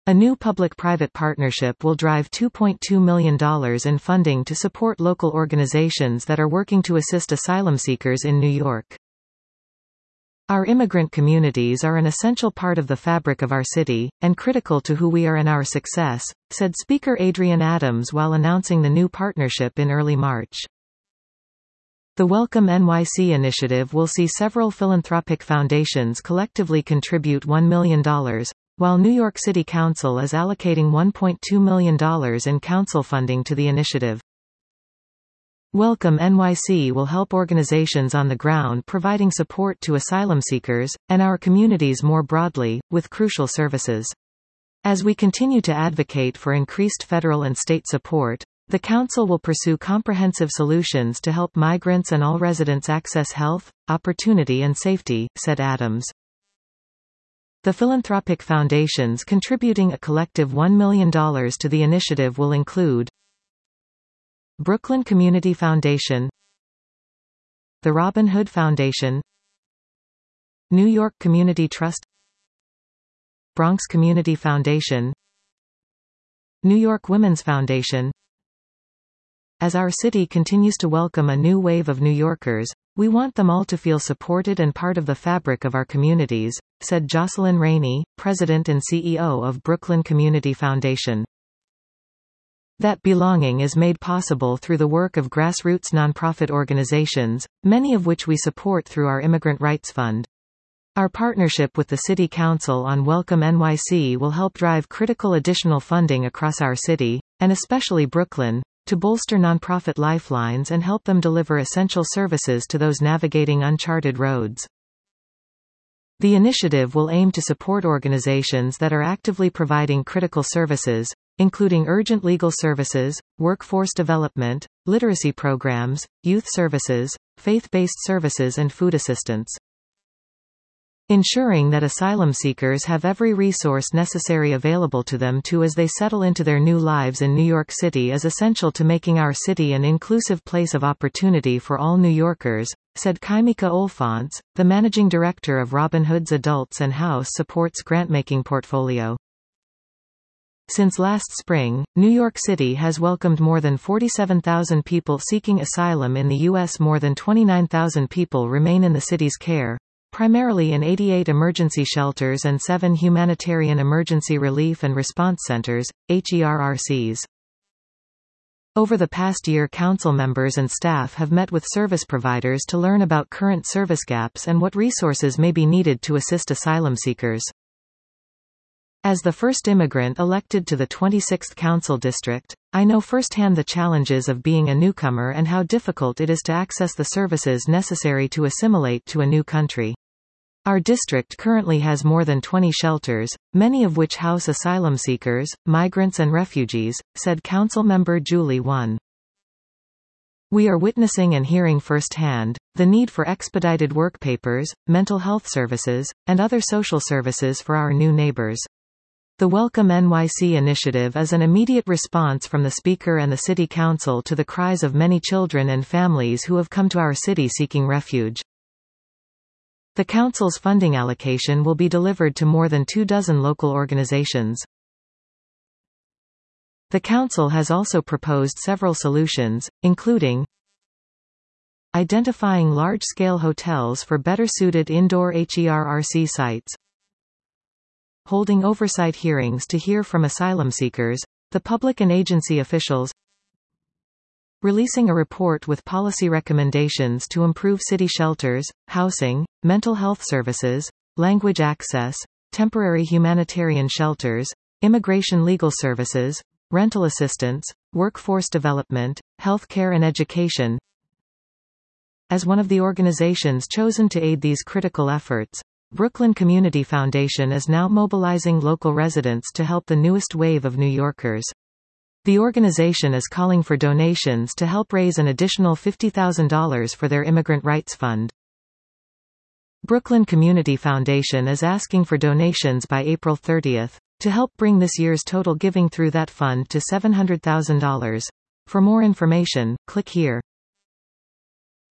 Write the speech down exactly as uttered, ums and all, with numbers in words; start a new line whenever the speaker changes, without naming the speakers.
A new public-private partnership will drive two point two million dollars in funding to support local organizations that are working to assist asylum seekers in New York. Our immigrant communities are an essential part of the fabric of our city, and critical to who we are and our success, said Speaker Adrienne Adams while announcing the new partnership in early March. The Welcome N Y C initiative will see several philanthropic foundations collectively contribute one million dollars, while New York City Council is allocating one point two million dollars in council funding to the initiative. Welcome N Y C will help organizations on the ground providing support to asylum seekers, and our communities more broadly, with crucial services. As we continue to advocate for increased federal and state support, the Council will pursue comprehensive solutions to help migrants and all residents access health, opportunity and safety, said Adams. The philanthropic foundations contributing a collective one million dollars to the initiative will include Brooklyn Community Foundation, the Robin Hood Foundation, New York Community Trust, Bronx Community Foundation, New York Women's Foundation. As our city continues to welcome a new wave of New Yorkers, we want them all to feel supported and part of the fabric of our communities, said Jocelyn Rainey, President and C E O of Brooklyn Community Foundation. That belonging is made possible through the work of grassroots nonprofit organizations, many of which we support through our Immigrant Rights Fund. Our partnership with the City Council on Welcome N Y C will help drive critical additional funding across our city, and especially Brooklyn, to bolster nonprofit lifelines and help them deliver essential services to those navigating uncharted roads. The initiative will aim to support organizations that are actively providing critical services, including urgent legal services, workforce development, literacy programs, youth services, faith-based services and food assistance. Ensuring that asylum seekers have every resource necessary available to them too as they settle into their new lives in New York City is essential to making our city an inclusive place of opportunity for all New Yorkers, said Kaimika Olphonse, the managing director of Robin Hood's Adults and House Supports grantmaking portfolio. Since last spring, New York City has welcomed more than forty-seven thousand people seeking asylum in the U S More than twenty-nine thousand people remain in the city's care, primarily in eighty-eight emergency shelters and seven humanitarian emergency relief and response centers, H E R R Cs. Over the past year, council members and staff have met with service providers to learn about current service gaps and what resources may be needed to assist asylum seekers. As the first immigrant elected to the twenty-sixth Council District, I know firsthand the challenges of being a newcomer and how difficult it is to access the services necessary to assimilate to a new country. Our district currently has more than twenty shelters, many of which house asylum seekers, migrants and refugees, said Councilmember Julie Won. We are witnessing and hearing firsthand the need for expedited work papers, mental health services, and other social services for our new neighbors. The Welcome N Y C initiative is an immediate response from the Speaker and the City Council to the cries of many children and families who have come to our city seeking refuge. The Council's funding allocation will be delivered to more than two dozen local organizations. The Council has also proposed several solutions, including identifying large-scale hotels for better-suited indoor H E R R C sites, holding oversight hearings to hear from asylum seekers, the public and agency officials, releasing a report with policy recommendations to improve city shelters, housing, mental health services, language access, temporary humanitarian shelters, immigration legal services, rental assistance, workforce development, healthcare and education. As one of the organizations chosen to aid these critical efforts, Brooklyn Community Foundation is now mobilizing local residents to help the newest wave of New Yorkers. The organization is calling for donations to help raise an additional fifty thousand dollars for their Immigrant Rights Fund. Brooklyn Community Foundation is asking for donations by April thirtieth, to help bring this year's total giving through that fund to seven hundred thousand dollars. For more information, click here.